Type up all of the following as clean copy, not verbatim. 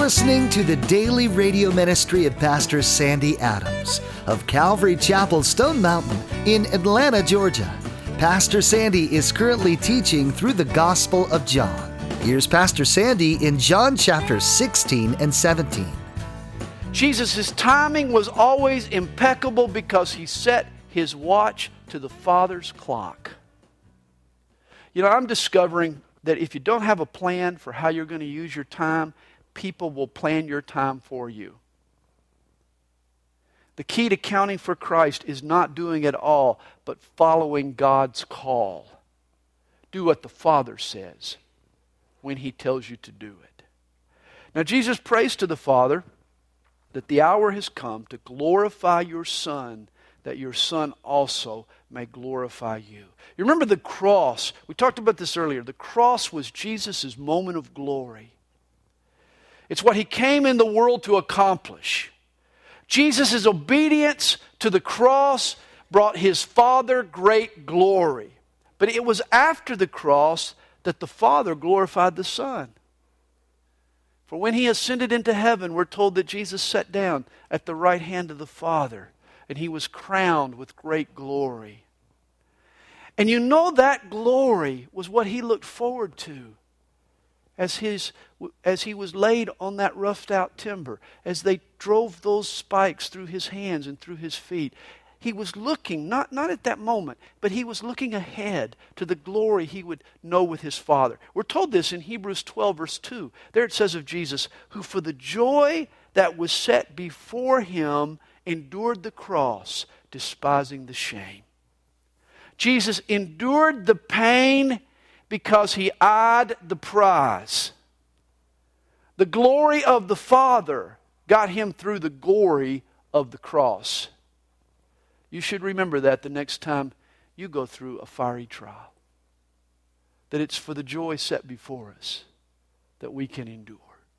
listening to the daily radio ministry of Pastor Sandy Adams of Calvary Chapel, Stone Mountain in Atlanta, Georgia. Pastor Sandy is currently teaching through the Gospel of John. Here's Pastor Sandy in John chapters 16 and 17. Jesus' timing was always impeccable because he set his watch to the Father's clock. You know, I'm discovering that if you don't have a plan for how you're going to use your time, people will plan your time for you. The key to counting for Christ is not doing it all, but following God's call. Do what the Father says when He tells you to do it. Now, Jesus prays to the Father that the hour has come to glorify your Son, that your Son also may glorify you. You remember the cross? We talked about this earlier. The cross was Jesus' moment of glory. It's what He came in the world to accomplish. Jesus' obedience to the cross brought His Father great glory. But it was after the cross that the Father glorified the Son. For when He ascended into heaven, we're told that Jesus sat down at the right hand of the Father, and He was crowned with great glory. And you know that glory was what He looked forward to as He was laid on that roughed out timber, as they drove those spikes through His hands and through His feet. He was looking, not at that moment, but He was looking ahead to the glory He would know with His Father. We're told this in Hebrews 12 verse 2. There it says of Jesus, who for the joy that was set before Him endured the cross, despising the shame. Jesus endured the pain because He eyed the prize. The glory of the Father got Him through the glory of the cross. You should remember that the next time you go through a fiery trial. That it's for the joy set before us that we can endure.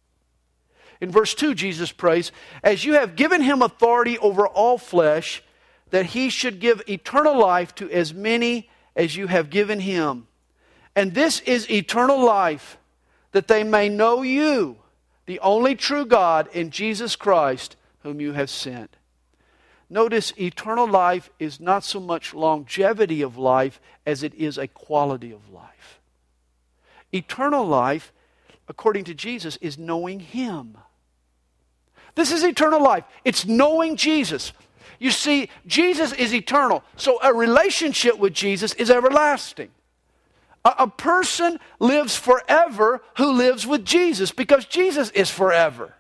In verse 2, Jesus prays, as you have given Him authority over all flesh, that He should give eternal life to as many as you have given Him. And this is eternal life, that they may know you, the only true God, and Jesus Christ, whom you have sent. Notice, eternal life is not so much longevity of life as it is a quality of life. Eternal life, according to Jesus, is knowing Him. This is eternal life. It's knowing Jesus. You see, Jesus is eternal, so a relationship with Jesus is everlasting. A person lives forever who lives with Jesus because Jesus is forever.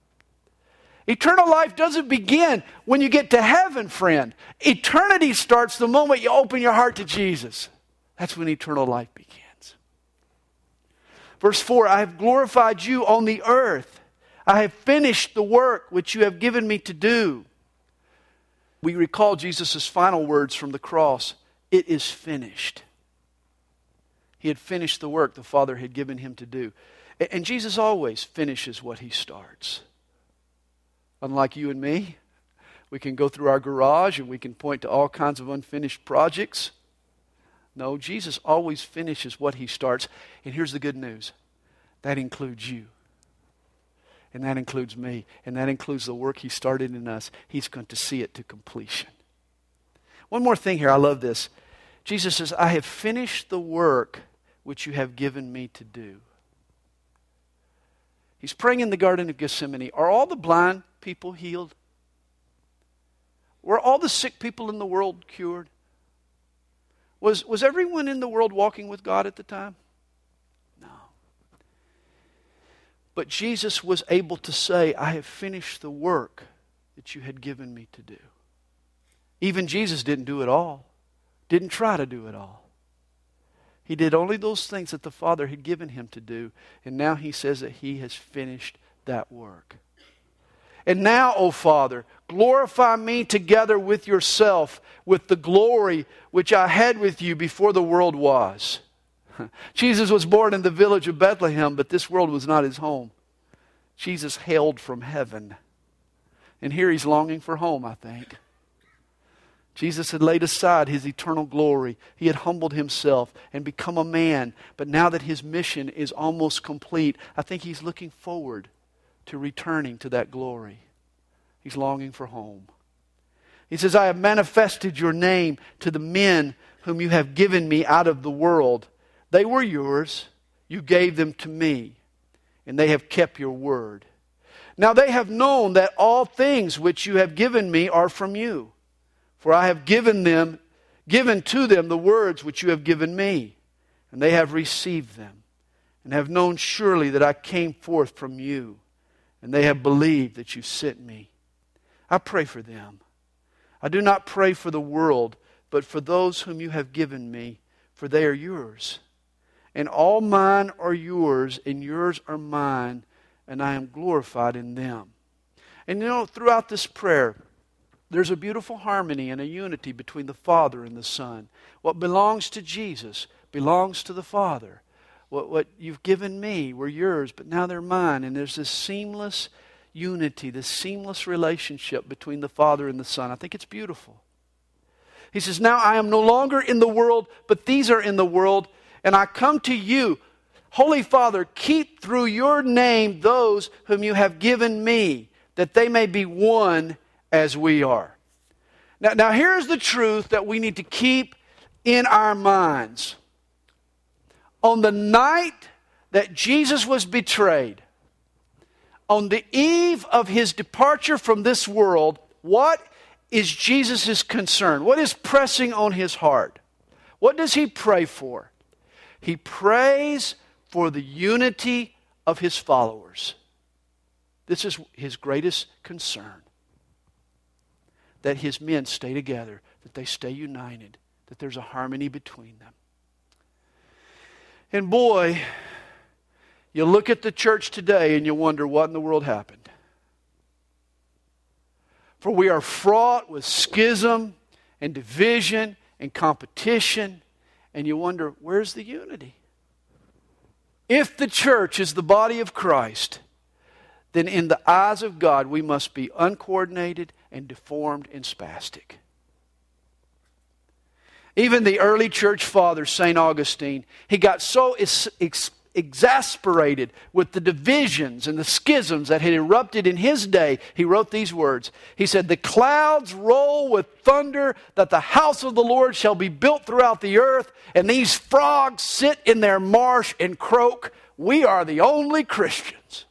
Eternal life doesn't begin when you get to heaven, friend. Eternity starts the moment you open your heart to Jesus. That's when eternal life begins. Verse 4, I have glorified you on the earth. I have finished the work which you have given me to do. We recall Jesus' final words from the cross. It is finished. He had finished the work the Father had given Him to do. And Jesus always finishes what He starts. Unlike you and me, we can go through our garage and we can point to all kinds of unfinished projects. No, Jesus always finishes what He starts. And here's the good news. That includes you. And that includes me. And that includes the work He started in us. He's going to see it to completion. One more thing here. I love this. Jesus says, I have finished the work which you have given me to do. He's praying in the Garden of Gethsemane. Are all the blind people healed? Were all the sick people in the world cured? Was everyone in the world walking with God at the time? No. But Jesus was able to say, I have finished the work that you had given me to do. Even Jesus didn't do it all. Didn't try to do it all. He did only those things that the Father had given Him to do. And now He says that He has finished that work. And now, O Father, glorify me together with yourself, with the glory which I had with you before the world was. Jesus was born in the village of Bethlehem, but this world was not His home. Jesus hailed from heaven. And here He's longing for home, I think. Jesus had laid aside His eternal glory. He had humbled Himself and become a man. But now that His mission is almost complete, I think He's looking forward to returning to that glory. He's longing for home. He says, I have manifested your name to the men whom you have given me out of the world. They were yours. You gave them to me, and they have kept your word. Now they have known that all things which you have given me are from you. For I have given to them the words which you have given me, and they have received them, and have known surely that I came forth from you, and they have believed that you sent me. I pray for them. I do not pray for the world, but for those whom you have given me, for they are yours. And all mine are yours, and yours are mine, and I am glorified in them. And you know, throughout this prayer, there's a beautiful harmony and a unity between the Father and the Son. What belongs to Jesus belongs to the Father. What you've given me were yours, but now they're mine. And there's this seamless unity, this seamless relationship between the Father and the Son. I think it's beautiful. He says, now I am no longer in the world, but these are in the world, and I come to you. Holy Father, keep through your name those whom you have given me, that they may be one as we are. Now here's the truth that we need to keep in our minds. On the night that Jesus was betrayed, on the eve of his departure from this world, what is Jesus' concern? What is pressing on his heart? What does he pray for? He prays for the unity of his followers. This is his greatest concern. That his men stay together, that they stay united, that there's a harmony between them. And boy, you look at the church today and you wonder what in the world happened. For we are fraught with schism and division and competition, and you wonder, where's the unity? If the church is the body of Christ, then in the eyes of God we must be uncoordinated and deformed and spastic. Even the early church father, St. Augustine, he got so exasperated with the divisions and the schisms that had erupted in his day, he wrote these words. He said, the clouds roll with thunder that the house of the Lord shall be built throughout the earth, and these frogs sit in their marsh and croak, we are the only Christians.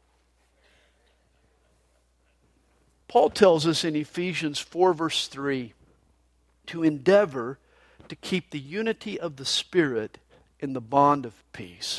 Paul tells us in Ephesians 4 verse 3 to endeavor to keep the unity of the Spirit in the bond of peace.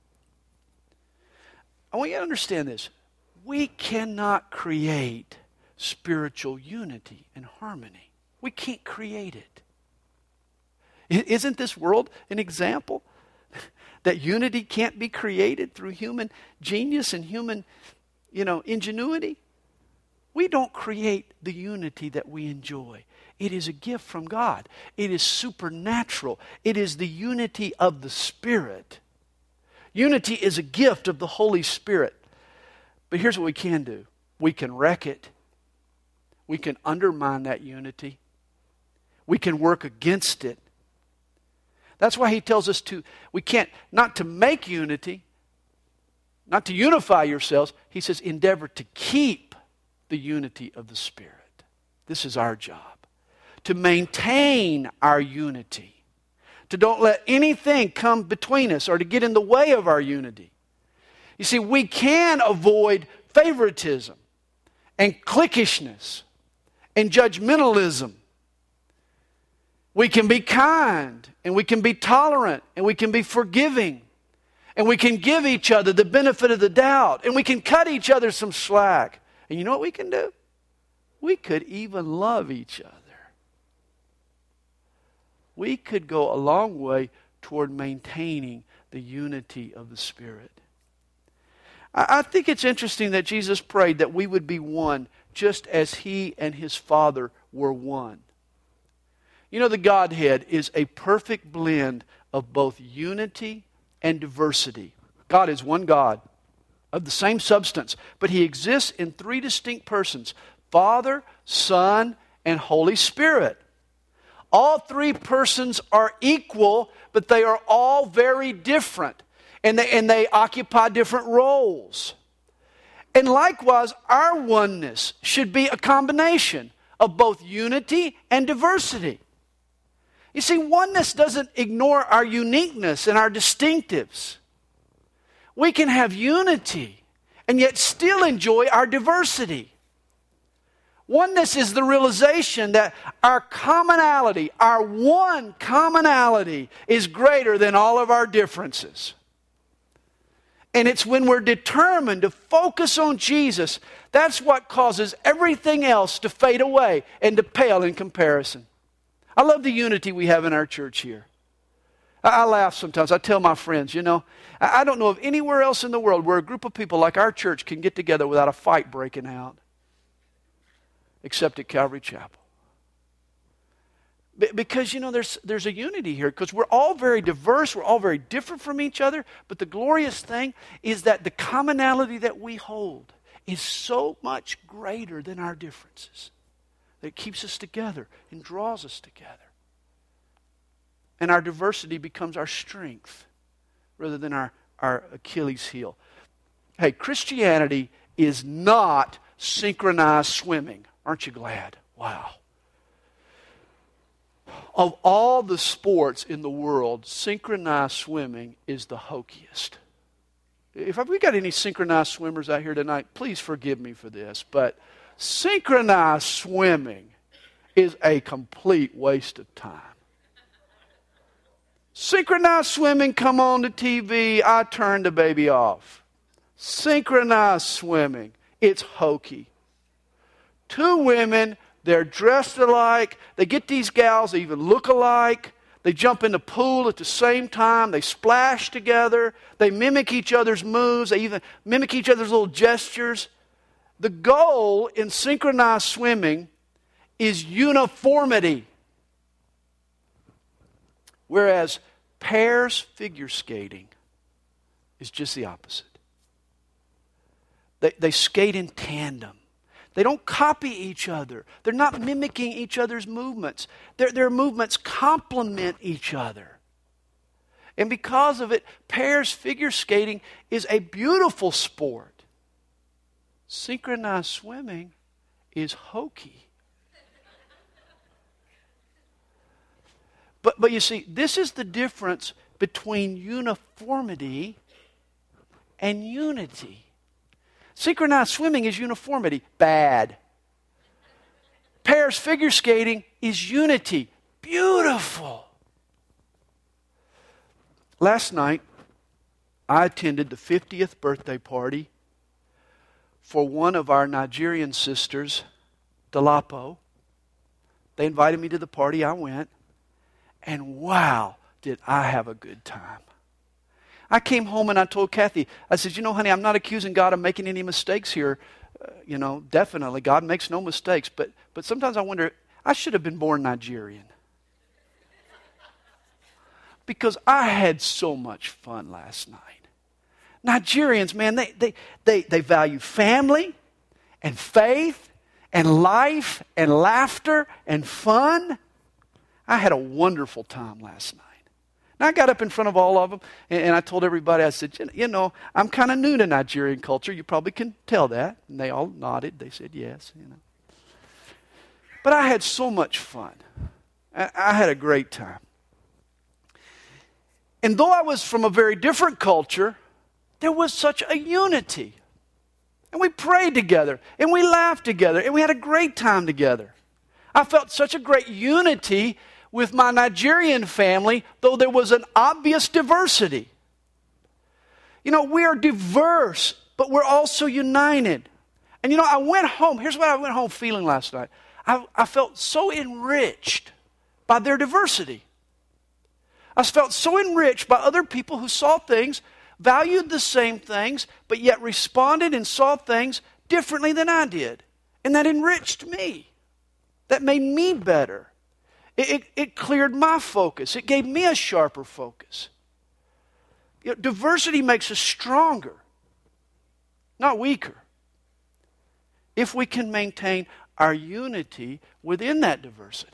I want you to understand this. We cannot create spiritual unity and harmony. We can't create it. Isn't this world an example that unity can't be created through human genius and human, ingenuity? We don't create the unity that we enjoy. It is a gift from God. It is supernatural. It is the unity of the Spirit. Unity is a gift of the Holy Spirit. But here's what we can do. We can wreck it. We can undermine that unity. We can work against it. That's why he tells us not to make unity, not to unify yourselves. He says, endeavor to keep the unity of the Spirit. This is our job. To maintain our unity. To don't let anything come between us or to get in the way of our unity. You see, we can avoid favoritism and cliquishness and judgmentalism. We can be kind and we can be tolerant and we can be forgiving. And we can give each other the benefit of the doubt. And we can cut each other some slack. And you know what we can do? We could even love each other. We could go a long way toward maintaining the unity of the Spirit. I think it's interesting that Jesus prayed that we would be one just as He and His Father were one. You know, the Godhead is a perfect blend of both unity and diversity. God is one God of the same substance, but He exists in three distinct persons: Father, Son, and Holy Spirit. All three persons are equal, but they are all very different. And they occupy different roles. And likewise, our oneness should be a combination of both unity and diversity. You see, oneness doesn't ignore our uniqueness and our distinctives. We can have unity and yet still enjoy our diversity. Oneness is the realization that our commonality, our one commonality, is greater than all of our differences. And it's when we're determined to focus on Jesus, that's what causes everything else to fade away and to pale in comparison. I love the unity we have in our church here. I laugh sometimes. I tell my friends, I don't know of anywhere else in the world where a group of people like our church can get together without a fight breaking out, except at Calvary Chapel. Because, there's a unity here, because we're all very diverse, we're all very different from each other, but the glorious thing is that the commonality that we hold is so much greater than our differences, that it keeps us together and draws us together. And our diversity becomes our strength rather than our Achilles heel. Hey, Christianity is not synchronized swimming. Aren't you glad? Wow. Of all the sports in the world, synchronized swimming is the hokiest. If we got any synchronized swimmers out here tonight, please forgive me for this, but synchronized swimming is a complete waste of time. Synchronized swimming come on the TV, I turn the baby off. Synchronized swimming, it's hokey. Two women, they're dressed alike. They get these gals, they even look alike. They jump in the pool at the same time. They splash together. They mimic each other's moves. They even mimic each other's little gestures. The goal in synchronized swimming is uniformity. Whereas pairs figure skating is just the opposite. They skate in tandem. They don't copy each other. They're not mimicking each other's movements. Their movements complement each other. And because of it, pairs figure skating is a beautiful sport. Synchronized swimming is hokey. But you see, this is the difference between uniformity and unity. Synchronized swimming is uniformity. Bad. Pairs figure skating is unity. Beautiful. Last night, I attended the 50th birthday party for one of our Nigerian sisters, Dalapo. They invited me to the party. I went. And wow, did I have a good time. I came home and I told Kathy, I said, honey, I'm not accusing God of making any mistakes here. Definitely, God makes no mistakes. But sometimes I wonder, I should have been born Nigerian. Because I had so much fun last night. Nigerians, man, they value family and faith and life and laughter and fun. I had a wonderful time last night. And I got up in front of all of them, and I told everybody, I said, I'm kind of new to Nigerian culture. You probably can tell that. And they all nodded. They said yes. But I had so much fun. I had a great time. And though I was from a very different culture, there was such a unity. And we prayed together, and we laughed together, and we had a great time together. I felt such a great unity with my Nigerian family, though there was an obvious diversity. We are diverse, but we're also united. And I went home. Here's what I went home feeling last night. I felt so enriched by their diversity. I felt so enriched by other people who saw things, valued the same things, but yet responded and saw things differently than I did. And that enriched me. That made me better. It cleared my focus. It gave me a sharper focus. Diversity makes us stronger, not weaker, if we can maintain our unity within that diversity.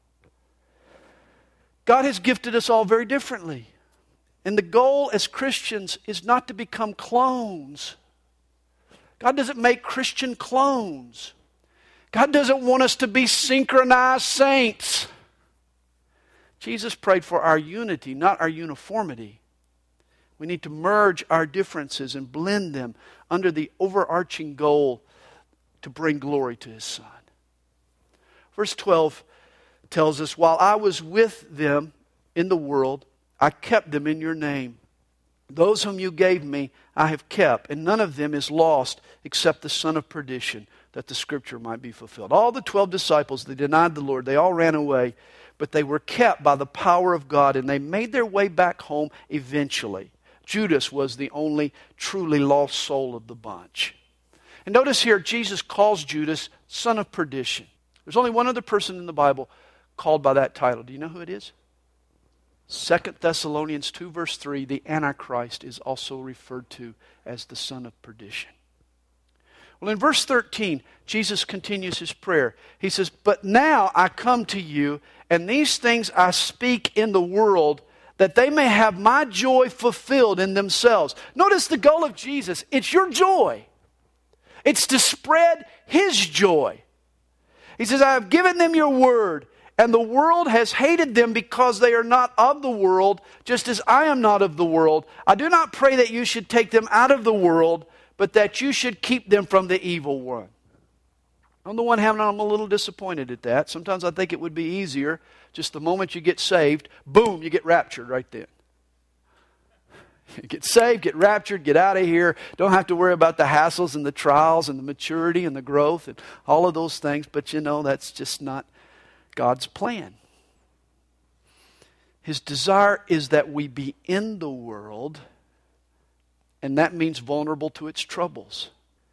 God has gifted us all very differently. And the goal as Christians is not to become clones. God doesn't make Christian clones. God doesn't want us to be synchronized saints. Jesus prayed for our unity, not our uniformity. We need to merge our differences and blend them under the overarching goal to bring glory to His Son. Verse 12 tells us, while I was with them in the world, I kept them in your name. Those whom you gave me, I have kept, and none of them is lost except the son of perdition, that the Scripture might be fulfilled. All the 12 disciples, they denied the Lord. They all ran away, but they were kept by the power of God, and they made their way back home eventually. Judas was the only truly lost soul of the bunch. And notice here, Jesus calls Judas son of perdition. There's only one other person in the Bible called by that title. Do you know who it is? 2 Thessalonians 2 verse 3, the Antichrist is also referred to as the son of perdition. Well, in verse 13, Jesus continues His prayer. He says, but now I come to you, and these things I speak in the world, that they may have my joy fulfilled in themselves. Notice the goal of Jesus. It's your joy. It's to spread His joy. He says, I have given them your word, and the world has hated them because they are not of the world, just as I am not of the world. I do not pray that you should take them out of the world, but that you should keep them from the evil one. On the one hand, I'm a little disappointed at that. Sometimes I think it would be easier, just the moment you get saved, boom, you get raptured right then. Get saved, get raptured, get out of here. Don't have to worry about the hassles and the trials and the maturity and the growth and all of those things. But you know, that's just not God's plan. His desire is that we be in the world, and that means vulnerable to its troubles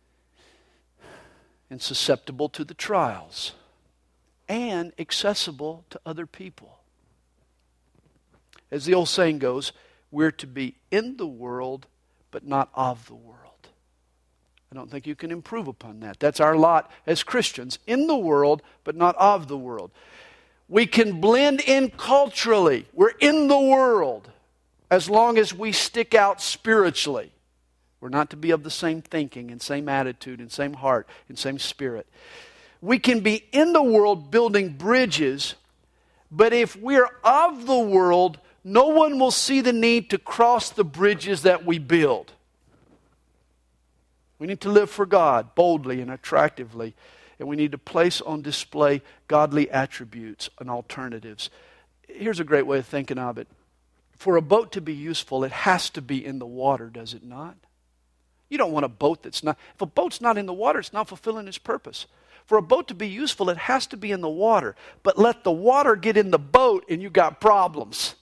and susceptible to the trials and accessible to other people. As the old saying goes, we're to be in the world, but not of the world. I don't think you can improve upon that. That's our lot as Christians. In the world, but not of the world. We can blend in culturally. We're in the world as long as we stick out spiritually. We're not to be of the same thinking and same attitude and same heart and same spirit. We can be in the world building bridges, but if we're of the world, no one will see the need to cross the bridges that we build. We need to live for God boldly and attractively, and we need to place on display godly attributes and alternatives. Here's a great way of thinking of it. For a boat to be useful, it has to be in the water, does it not? You don't want a boat that's not... If a boat's not in the water, it's not fulfilling its purpose. For a boat to be useful, it has to be in the water. But let the water get in the boat and you got problems.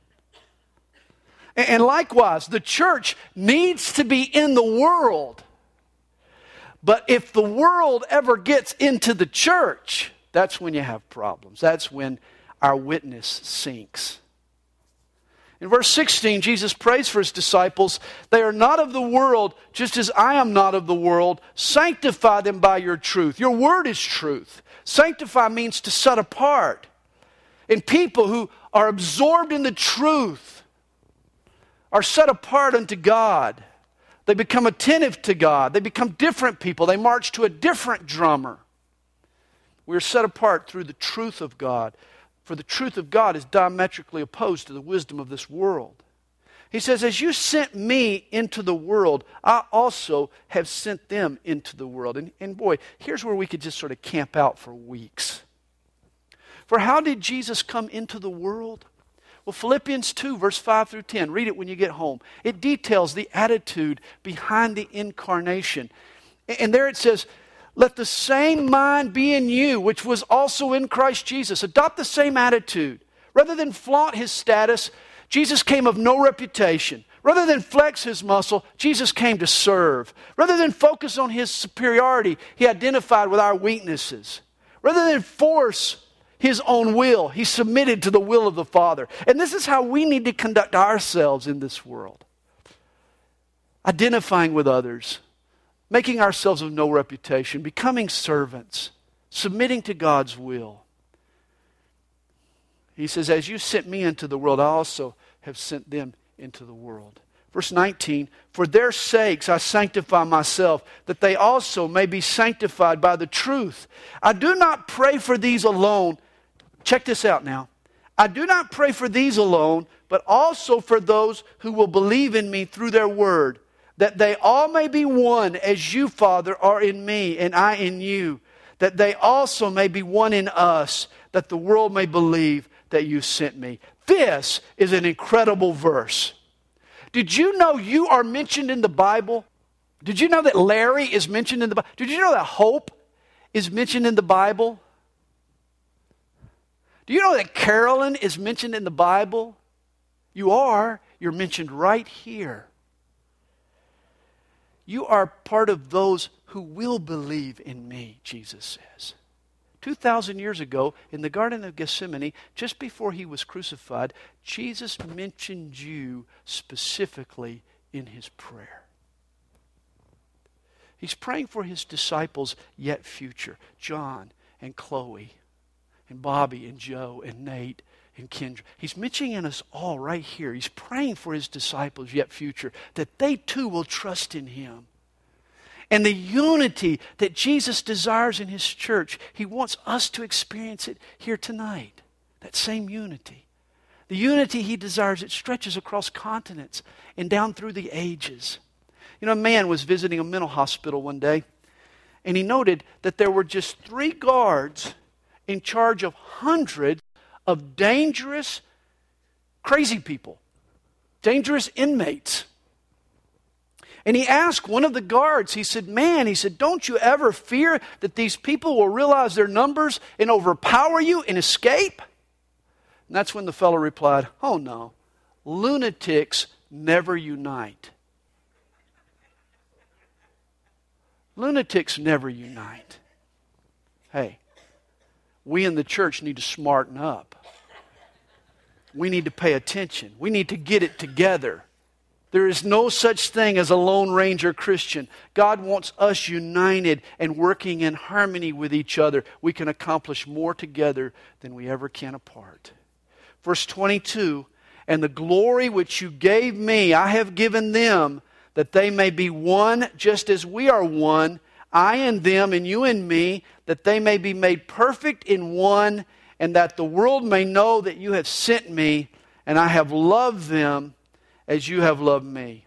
And likewise, the church needs to be in the world. But if the world ever gets into the church, that's when you have problems. That's when our witness sinks. In verse 16, Jesus prays for His disciples. They are not of the world, just as I am not of the world. Sanctify them by your truth. Your word is truth. Sanctify means to set apart. And people who are absorbed in the truth are set apart unto God. They become attentive to God. They become different people. They march to a different drummer. We are set apart through the truth of God. For the truth of God is diametrically opposed to the wisdom of this world. He says, as you sent me into the world, I also have sent them into the world. And boy, here's where we could just sort of camp out for weeks. For how did Jesus come into the world? Well, Philippians 2, verse 5 through 10. Read it when you get home. It details the attitude behind the incarnation. And there it says, let the same mind be in you, which was also in Christ Jesus. Adopt the same attitude. Rather than flaunt His status, Jesus came of no reputation. Rather than flex His muscle, Jesus came to serve. Rather than focus on His superiority, He identified with our weaknesses. Rather than force His own will, He submitted to the will of the Father. And this is how we need to conduct ourselves in this world. Identifying with others. Making ourselves of no reputation, becoming servants, submitting to God's will. He says, as you sent me into the world, I also have sent them into the world. Verse 19, for their sakes I sanctify myself, that they also may be sanctified by the truth. I do not pray for these alone. Check this out now. I do not pray for these alone, but also for those who will believe in me through their word, that they all may be one as you, Father, are in me and I in you, that they also may be one in us, that the world may believe that you sent me. This is an incredible verse. Did you know you are mentioned in the Bible? Did you know that Larry is mentioned in the Bible? Did you know that Hope is mentioned in the Bible? Do you know that Carolyn is mentioned in the Bible? You are. You're mentioned right here. You are part of those who will believe in me, Jesus says. 2,000 years ago, in the Garden of Gethsemane, just before he was crucified, Jesus mentioned you specifically in his prayer. He's praying for his disciples yet future, John and Chloe and Bobby and Joe and Nate and Kendra. He's mentioning us all right here. He's praying for his disciples yet future, that they too will trust in him. And the unity that Jesus desires in his church, he wants us to experience it here tonight. That same unity. The unity he desires, it stretches across continents and down through the ages. You know, a man was visiting a mental hospital one day, and he noted that there were just 3 guards in charge of hundreds of dangerous, crazy people, dangerous inmates. And he asked one of the guards, he said, don't you ever fear that these people will realize their numbers and overpower you and escape? And that's when the fellow replied, oh no, lunatics never unite. Lunatics never unite. Hey, we in the church need to smarten up. We need to pay attention. We need to get it together. There is no such thing as a Lone Ranger Christian. God wants us united and working in harmony with each other. We can accomplish more together than we ever can apart. Verse 22, and the glory which you gave me, I have given them, that they may be one just as we are one, I and them and you and me, that they may be made perfect in one, and that the world may know that you have sent me, and I have loved them as you have loved me.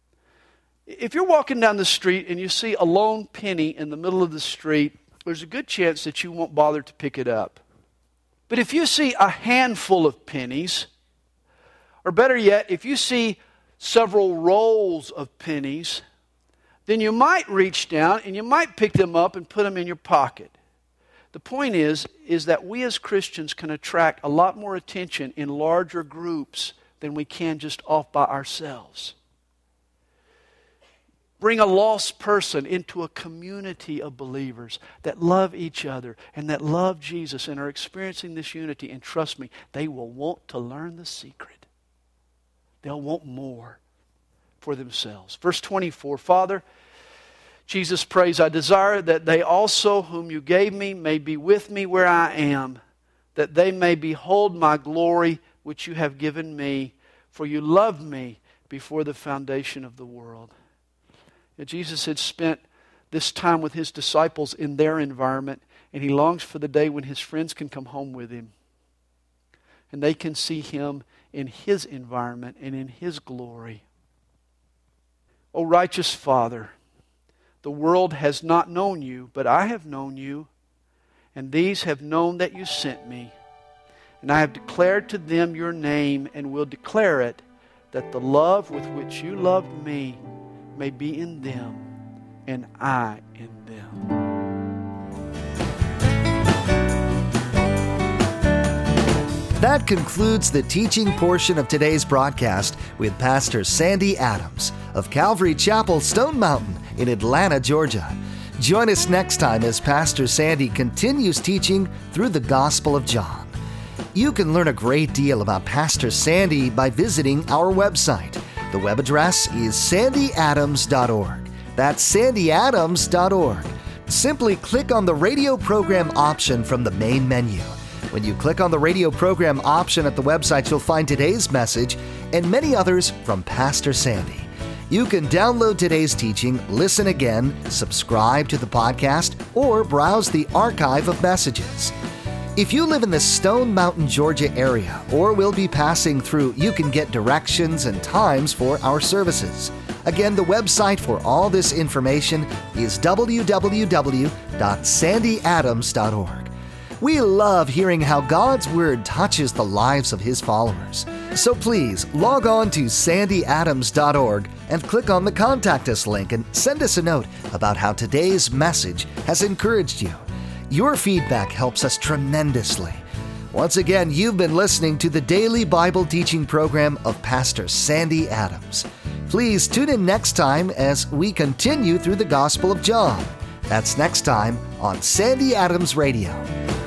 If you're walking down the street and you see a lone penny in the middle of the street, there's a good chance that you won't bother to pick it up. But if you see a handful of pennies, or better yet, if you see several rolls of pennies, then you might reach down and you might pick them up and put them in your pocket. The point is that we as Christians can attract a lot more attention in larger groups than we can just off by ourselves. Bring a lost person into a community of believers that love each other and that love Jesus and are experiencing this unity. And trust me, they will want to learn the secret. They'll want more for themselves. Verse 24, Father, Jesus prays, I desire that they also whom you gave me may be with me where I am, that they may behold my glory which you have given me, for you loved me before the foundation of the world. Jesus had spent this time with his disciples in their environment, and he longs for the day when his friends can come home with him, and they can see him in his environment and in his glory. O righteous Father, the world has not known you, but I have known you, and these have known that you sent me. And I have declared to them your name and will declare it, that the love with which you loved me may be in them and I in them. That concludes the teaching portion of today's broadcast with Pastor Sandy Adams of Calvary Chapel, Stone Mountain in Atlanta, Georgia. Join us next time as Pastor Sandy continues teaching through the Gospel of John. You can learn a great deal about Pastor Sandy by visiting our website. The web address is sandyadams.org. That's sandyadams.org. Simply click on the radio program option from the main menu. When you click on the radio program option at the website, you'll find today's message and many others from Pastor Sandy. You can download today's teaching, listen again, subscribe to the podcast, or browse the archive of messages. If you live in the Stone Mountain, Georgia area or will be passing through, you can get directions and times for our services. Again, the website for all this information is www.sandyadams.org. We love hearing how God's Word touches the lives of His followers. So please log on to sandyadams.org and click on the Contact Us link and send us a note about how today's message has encouraged you. Your feedback helps us tremendously. Once again, you've been listening to the daily Bible teaching program of Pastor Sandy Adams. Please tune in next time as we continue through the Gospel of John. That's next time on Sandy Adams Radio.